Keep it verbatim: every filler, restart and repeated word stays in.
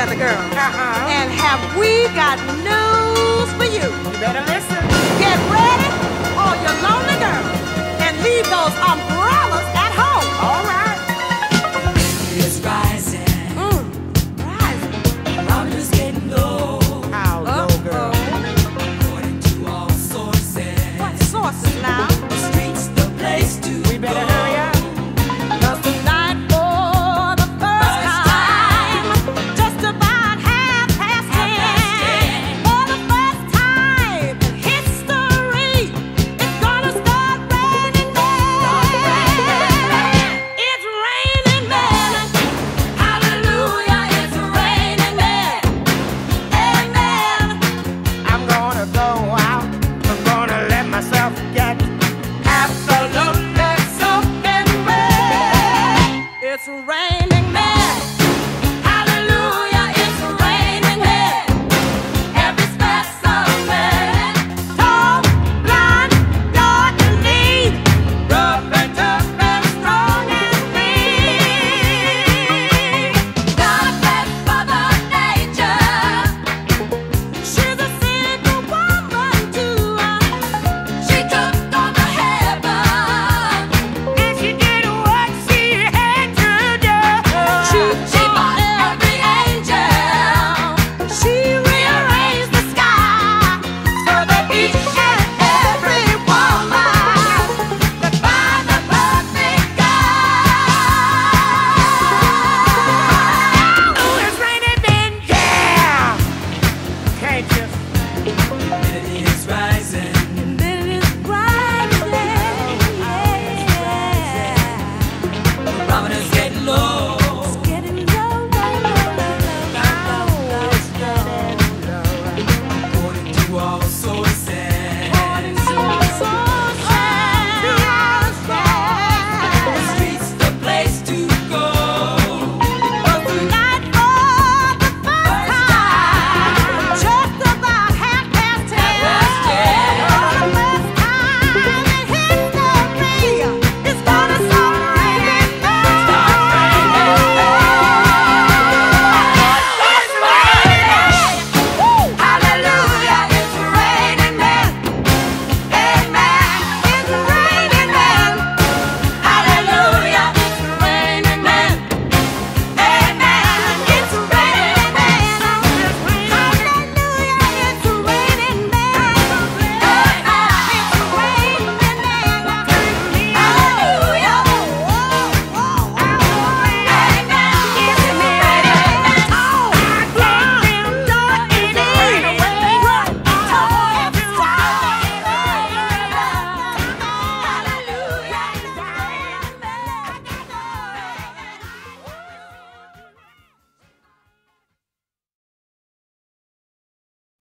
weather girl. Uh-huh. And have we got news for you? You better listen. Get ready, all you lonely girls, and leave those umbrellas at home. All right. It's rising. Mm, rising. Problems getting low. How low, girl? According to all sources. What sources now? The streets, the place to We better go. hurry up. Cause tonight for the first time, just about half past ten, for the first time in history, it's gonna start raining men. It's raining men. Hallelujah, it's raining men. Amen. I'm gonna go out. I'm gonna let myself get absolutely soaking wet. It's raining men.